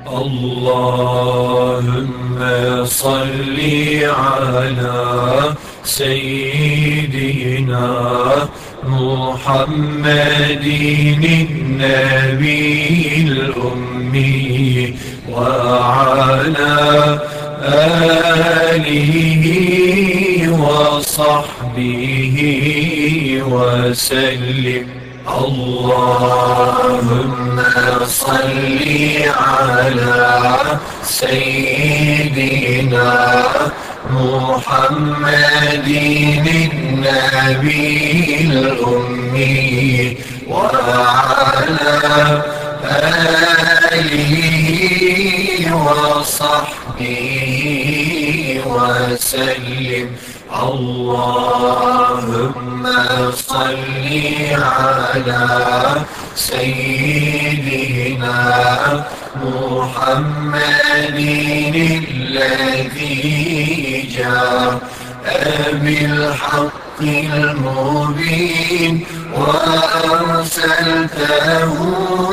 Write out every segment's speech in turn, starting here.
Allahümme salli ala seyyidina Muhammedin nebiyil ummi ve ala alihi ve sahbihi ve sellim. Allahümme salli ala seyyidina Muhammedin nebiyil ummi ve ala alihi ve sahbihi ve sellim. Allahümme salli ala seyyidina Muhammedin ellezî câe bil hakkil mubin ve erseltehu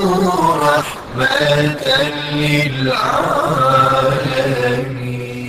rahmeten lil âlemin.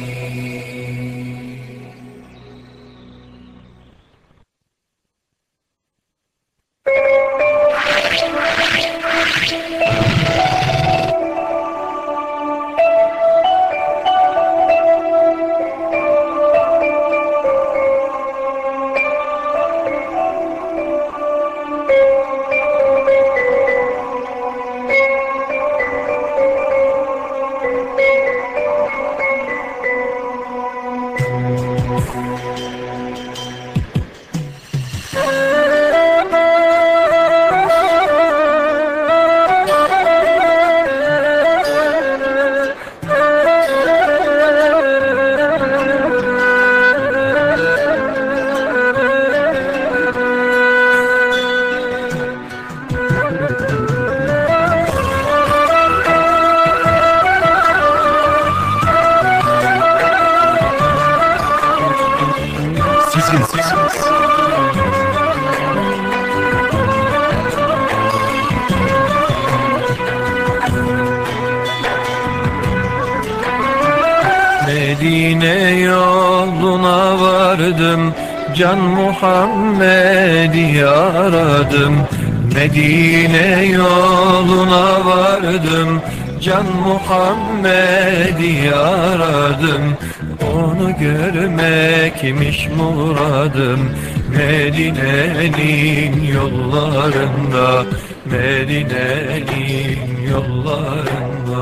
Medine yoluna vardım, Can Muhammed'i aradım. Medine yoluna vardım, Can Muhammed'i aradım. Onu görmekmiş muradım, Medine'nin yollarında, Medine'nin yollarında.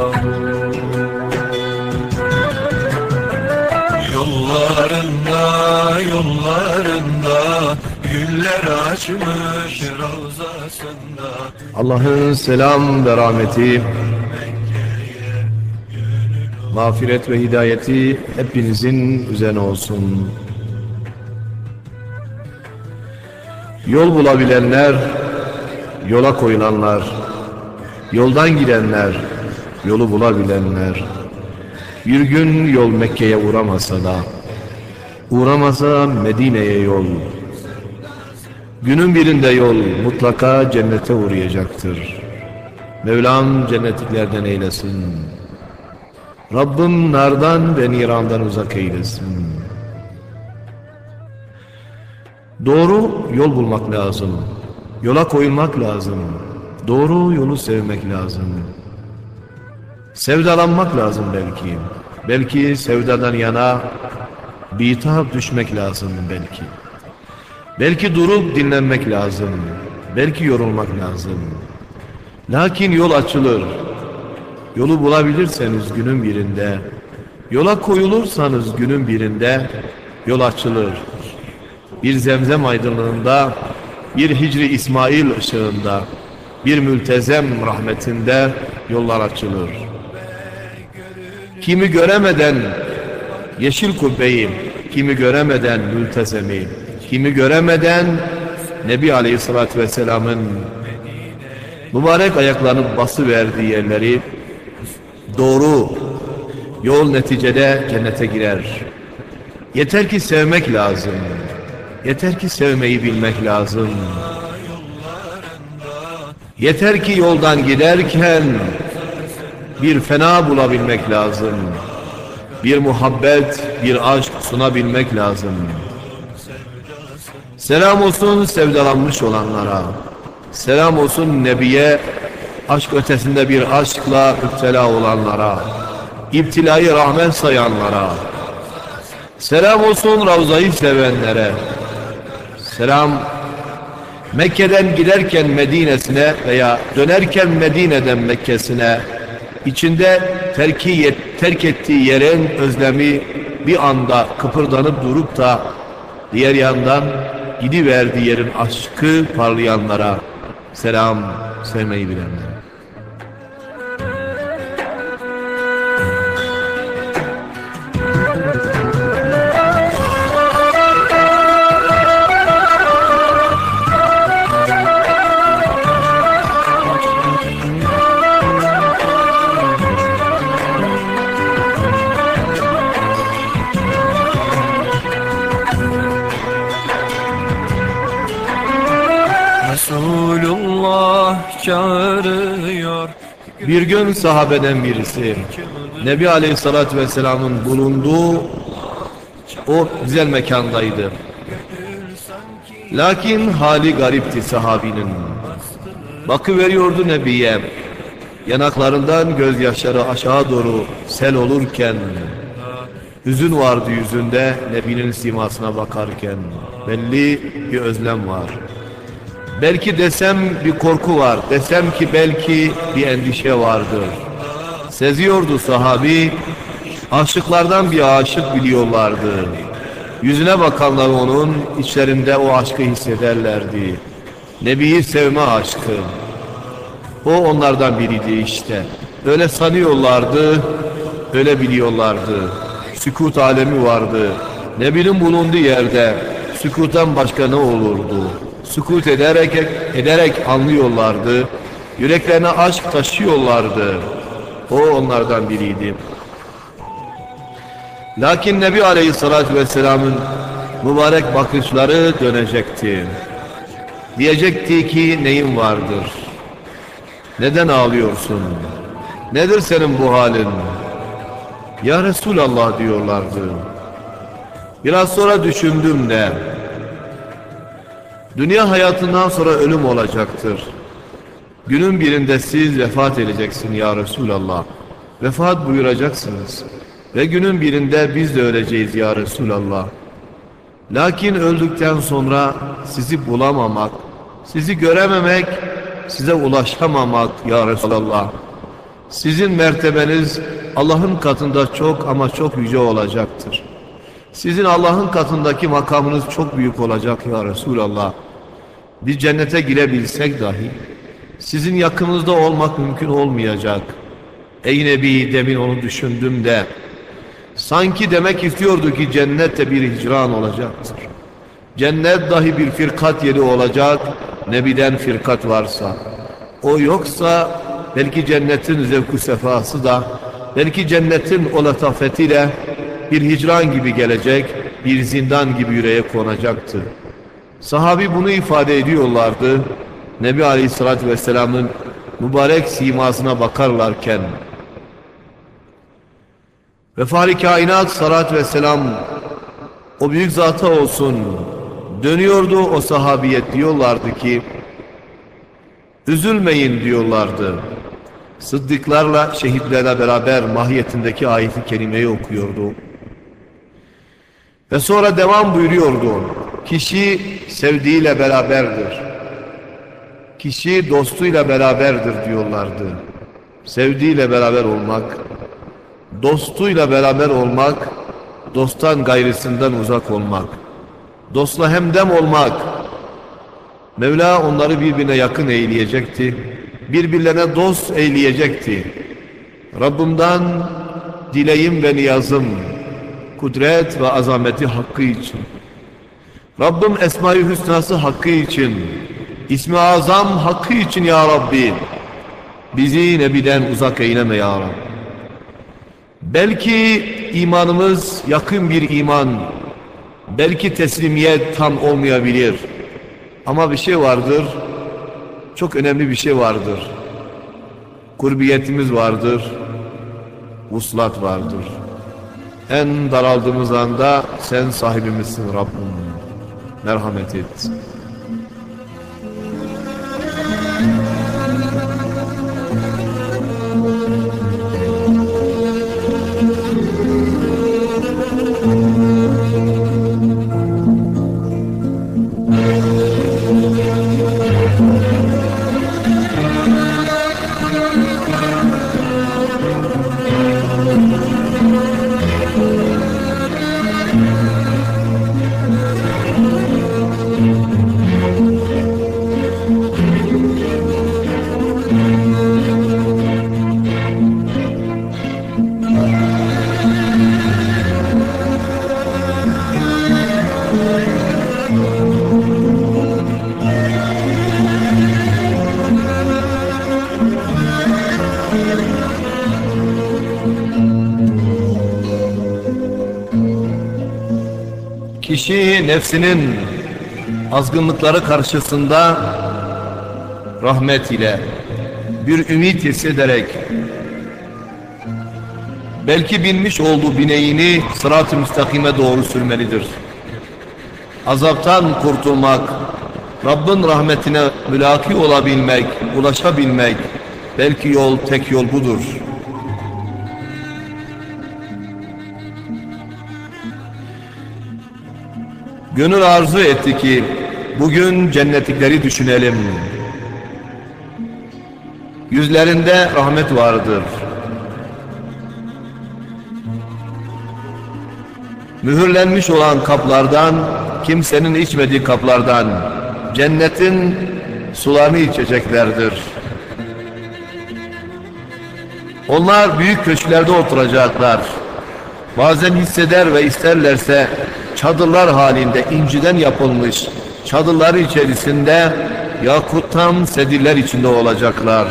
Yollarında, yollarında güller açmış ravzasında. Allah'ın selam ve rahmeti, mağfiret ve hidayeti hepinizin üzerine olsun. Yol bulabilenler, yola koyulanlar, yoldan gidenler, yolu bulabilenler. Bir gün yol Mekke'ye uğramasa da, uğramasa Medine'ye yol. Günün birinde yol mutlaka cennete uğrayacaktır. Mevlam cennetliklerden eylesin. Rabbim nardan ve nirandan uzak eylesin. Doğru yol bulmak lazım. Yola koyulmak lazım. Doğru yolu sevmek lazım. Sevdalanmak lazım belki. Belki sevdadan yana bitap düşmek lazım belki. Belki durup dinlenmek lazım. Belki yorulmak lazım. Lakin yol açılır. Yolu bulabilirseniz günün birinde, yola koyulursanız günün birinde yol açılır. Bir zemzem aydınlığında, bir Hicri İsmail ışığında, bir mültezem rahmetinde yollar açılır. Kimi göremeden yeşil kubbeyi, kimi göremeden mültezemi, kimi göremeden Nebi Aleyhisselatü Vesselam'ın mübarek ayaklarının basıverdiği yerleri, doğru yol neticede cennete girer. Yeter ki sevmek lazım. Yeter ki sevmeyi bilmek lazım. Yeter ki yoldan giderken bir fena bulabilmek lazım. Bir muhabbet, bir aşk sunabilmek lazım. Selam olsun sevdalanmış olanlara. Selam olsun Nebiye, aşk ötesinde bir aşkla müptela olanlara. İptilayı rahmet sayanlara. Selam olsun Ravza'yı sevenlere. Selam Mekke'den giderken Medine'sine veya dönerken Medine'den Mekke'sine, içinde terk ettiği yerin özlemi bir anda kıpırdanıp durup da diğer yandan gidiverdiği yerin aşkı parlayanlara selam, sevmeyi bilenlere. Resulullah çağırıyor. Bir gün sahabeden birisi Nebi Aleyhisselatü Vesselam'ın bulunduğu o güzel mekandaydı. Lakin hali garipti sahabinin. Bakıveriyordu Nebi'ye. Yanaklarından gözyaşları aşağı doğru sel olurken, hüzün vardı yüzünde Nebi'nin simasına bakarken. Belli bir özlem var. Belki desem bir korku var, desem ki belki bir endişe vardır. Seziyordu sahabi, aşıklardan bir aşık biliyorlardı. Yüzüne bakanlar onun içlerinde o aşkı hissederlerdi. Nebi'yi sevme aşkı. O onlardan biriydi işte. Öyle sanıyorlardı, öyle biliyorlardı. Sükut alemi vardı. Nebi'nin bulunduğu yerde sükuttan başka ne olurdu? Sükut ederek anlıyorlardı. Yüreklerine aşk taşıyorlardı. O onlardan biriydi. Lakin Nebi Aleyhisselatü Vesselam'ın mübarek bakışları dönecekti. Diyecekti ki neyin vardır? Neden ağlıyorsun? Nedir senin bu halin? Ya Resulallah diyorlardı. Biraz sonra düşündüm de. Dünya hayatından sonra ölüm olacaktır. Günün birinde siz vefat edeceksin ya Resulallah. Vefat buyuracaksınız. Ve günün birinde biz de öleceğiz ya Resulallah. Lakin öldükten sonra sizi bulamamak, sizi görememek, size ulaşamamak ya Resulallah. Sizin mertebeniz Allah'ın katında çok ama çok yüce olacaktır. Sizin Allah'ın katındaki makamınız çok büyük olacak ya Resulallah. Biz cennete girebilsek dahi sizin yakınınızda olmak mümkün olmayacak. Ey Nebi, demin onu düşündüm de sanki demek istiyordu ki cennette bir hicran olacaktır. Cennet dahi bir firkat yeri olacak, Nebi'den firkat varsa. O yoksa belki cennetin zevku sefası da, belki cennetin o latafetiyle bir hicran gibi gelecek, bir zindan gibi yüreğe konacaktı. Sahabi bunu ifade ediyorlardı. Nebi Aleyhisselatü Vesselam'ın mübarek simasına bakarlarken ve Fahri Kainat Salat ve Selam o büyük zata olsun dönüyordu o sahabiyet, diyorlardı ki üzülmeyin diyorlardı. Sıddıklarla şehitlerle beraber mahiyetindeki ayeti kerimeyi okuyordu. Ve sonra devam buyuruyordu. Kişi sevdiğiyle beraberdir. Kişi dostuyla beraberdir diyorlardı. Sevdiğiyle beraber olmak, dostuyla beraber olmak, dosttan gayrısından uzak olmak, dostla hemdem olmak. Mevla onları birbirine yakın eyleyecekti, birbirlerine dost eyleyecekti. Rabbimden dileğim ve niyazım, kudret ve azameti hakkı için, Rabbim Esma-i Hüsnası hakkı için, İsmi Azam hakkı için ya Rabbi, bizi Nebi'den uzak eyleme ya Rabbi. Belki imanımız yakın bir iman, belki teslimiyet tam olmayabilir. Ama bir şey vardır, çok önemli bir şey vardır. kurbiyetimiz vardır, vuslat vardır. En daraldığımız anda sen sahibimizsin Rabbim. Merhamet et. Kişi nefsinin azgınlıkları karşısında rahmet ile bir ümit hissederek belki binmiş olduğu bineğini sırat-ı müstakime doğru sürmelidir. Azaptan kurtulmak, Rabbin rahmetine mülaki olabilmek, ulaşabilmek, belki tek yol budur. Gönül arzu etti ki bugün cennetlikleri düşünelim. Yüzlerinde rahmet vardır. Mühürlenmiş olan kaplardan, kimsenin içmediği kaplardan cennetin sularını içeceklerdir. Onlar büyük köşklerde oturacaklar. Bazen hisseder ve isterlerse çadırlar halinde inciden yapılmış çadırları içerisinde yakuttan sedirler içinde olacaklar.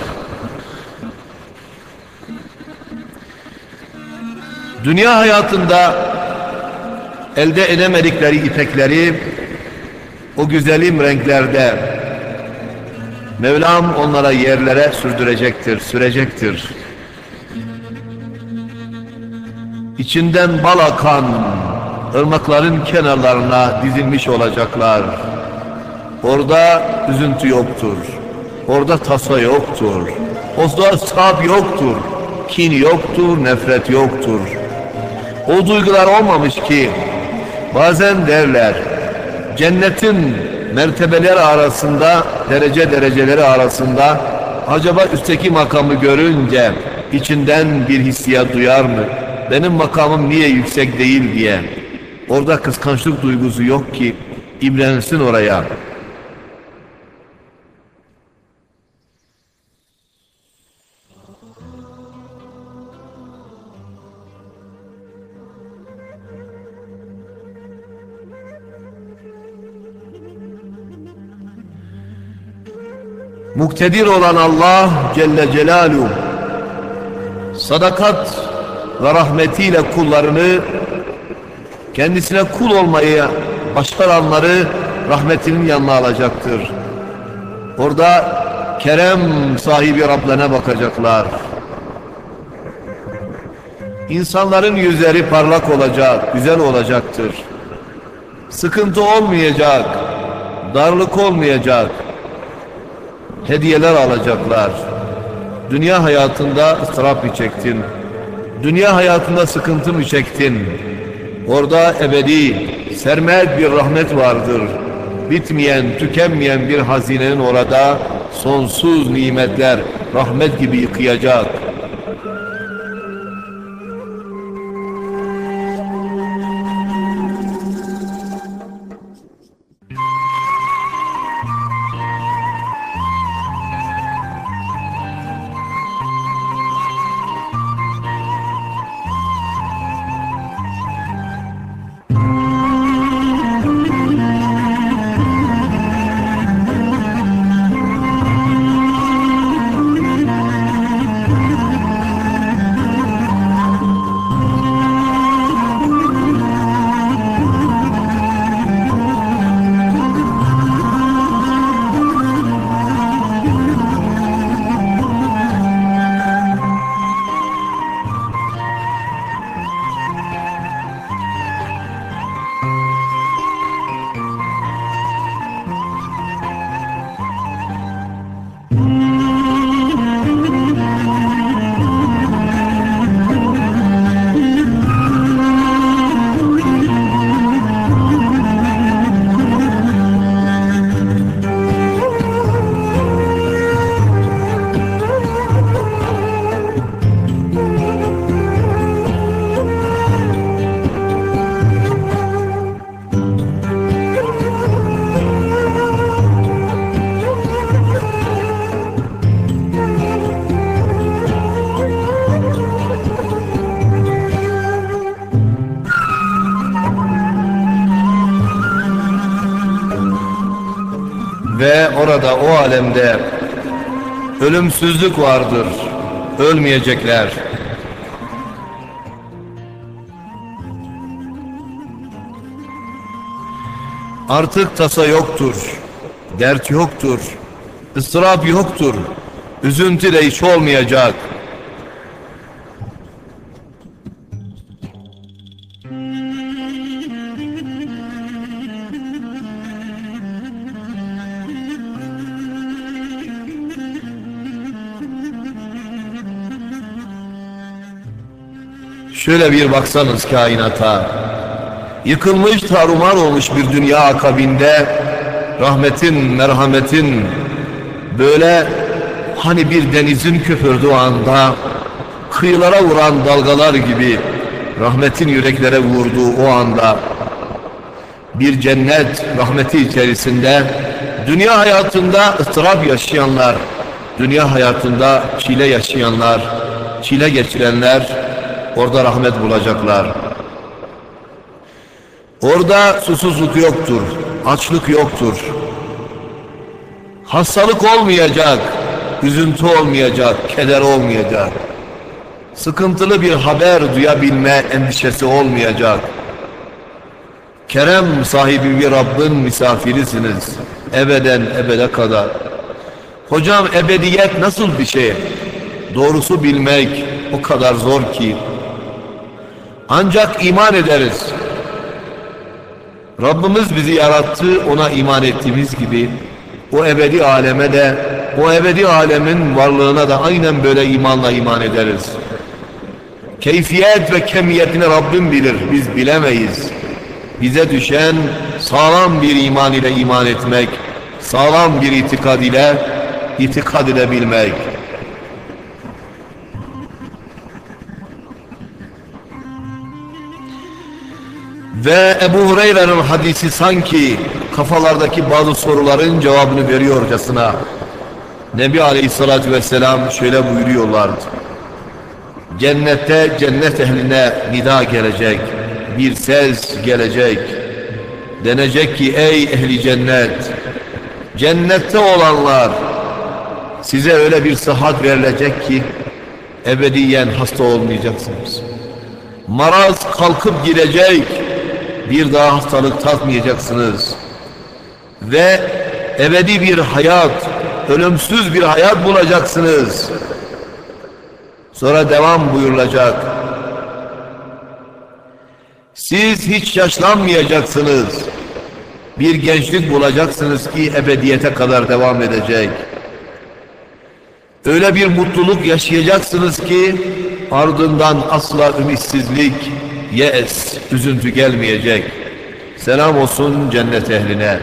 Dünya hayatında elde edemedikleri ipekleri o güzelim renklerde Mevlam onlara yerlere sürdürecektir, sürecektir. İçinden bal akan ırmakların kenarlarına dizilmiş olacaklar. Orada üzüntü yoktur. Orada tasa yoktur. Orada sab yoktur. Kin yoktur, nefret yoktur. O duygular olmamış ki bazen derler cennetin mertebeleri arasında, dereceleri arasında acaba üstteki makamı görünce içinden bir hissiyat duyar mı? Benim makamım niye yüksek değil diye. Orada kıskançlık duygusu yok ki imrensin oraya. Muktedir olan Allah Celle Celaluhu sadakat ve rahmetiyle kullarını, kendisine kul olmayı başaranları rahmetinin yanına alacaktır. Orada kerem sahibi Rablerine bakacaklar. İnsanların yüzleri parlak olacak, güzel olacaktır. Sıkıntı olmayacak, darlık olmayacak. Hediyeler alacaklar. Dünya hayatında ıstırap mı çektin? Dünya hayatında sıkıntı mı çektin? Orada ebedi, sermet bir rahmet vardır. Bitmeyen, tükenmeyen bir hazinenin orada sonsuz nimetler rahmet gibi yıkayacak. alemde ölümsüzlük vardır, ölmeyecekler. Artık tasa yoktur, dert yoktur, ıstırap yoktur, üzüntü de hiç olmayacak. Şöyle bir baksanız kainata, yıkılmış tarumar olmuş bir dünya akabinde rahmetin, merhametin böyle hani bir denizin köpürdüğü anda kıyılara vuran dalgalar gibi rahmetin yüreklere vurduğu o anda bir cennet rahmeti içerisinde dünya hayatında ıstırap yaşayanlar, dünya hayatında çile yaşayanlar, çile geçirenler orada rahmet bulacaklar. Orada susuzluk yoktur, açlık yoktur. Hastalık olmayacak, üzüntü olmayacak, keder olmayacak. Sıkıntılı bir haber duyabilme endişesi olmayacak. Kerem sahibi bir Rabbin misafirisiniz. Ebeden ebede kadar. Hocam ebediyet nasıl bir şey? Doğrusu bilmek o kadar zor ki. Ancak iman ederiz. Rabbimiz bizi yarattı, ona iman ettiğimiz gibi o ebedi aleme de, o ebedi alemin varlığına da aynen böyle imanla iman ederiz. Keyfiyet ve kemiyetini Rabbim bilir, biz bilemeyiz. Bize düşen sağlam bir iman ile iman etmek, sağlam bir itikad ile itikad edebilmek. Ve Ebu Hureyre'nin hadisi sanki kafalardaki bazı soruların cevabını veriyorcasına Nebi Aleyhisselatü Vesselam şöyle buyuruyorlardı. Cennette cennet ehline nida gelecek, bir ses gelecek. Denecek ki ey ehli cennet, cennette olanlar, size öyle bir sıhhat verilecek ki ebediyen hasta olmayacaksınız. Maraz kalkıp gidecek, bir daha hastalık tatmayacaksınız. Ve ebedi bir hayat, ölümsüz bir hayat bulacaksınız. Sonra devam buyurulacak. Siz hiç yaşlanmayacaksınız. Bir gençlik bulacaksınız ki ebediyete kadar devam edecek. Öyle bir mutluluk yaşayacaksınız ki ardından asla ümitsizlik, yes, üzüntü gelmeyecek. Selam olsun cennet ehline.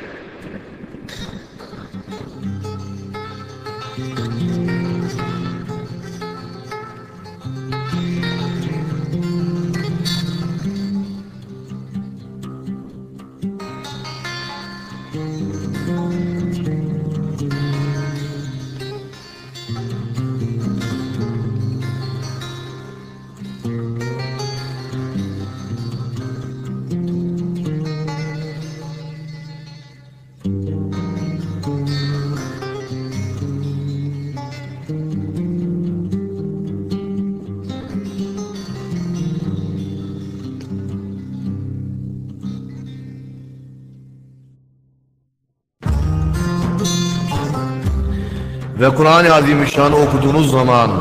Ve Kur'an-ı Azimüşşan'ı okuduğunuz zaman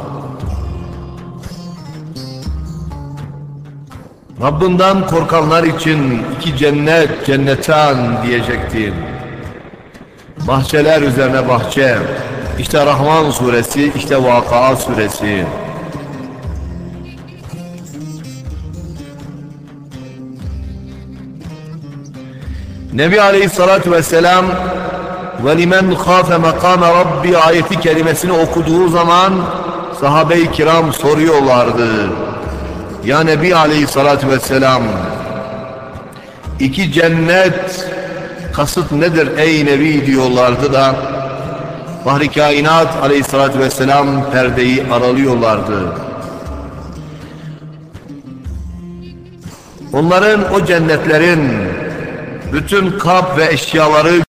Rabbinden korkanlar için iki cennet, cennetan diyecektir. Bahçeler üzerine bahçe. İşte Rahman suresi, işte Vakıa suresi. Nebi Aleyhisselatü Vesselam وَلِمَنْ خَافَ مَقَامَ Rabbi ayeti kelimesini okuduğu zaman sahabe-i kiram soruyorlardı. Ya Nebi Aleyhisselatü Vesselam, iki cennet kasıt nedir ey Nebi diyorlardı da Fahri Kainat Aleyhisselatü Vesselam perdeyi aralıyorlardı. Onların o cennetlerin bütün kap ve eşyaları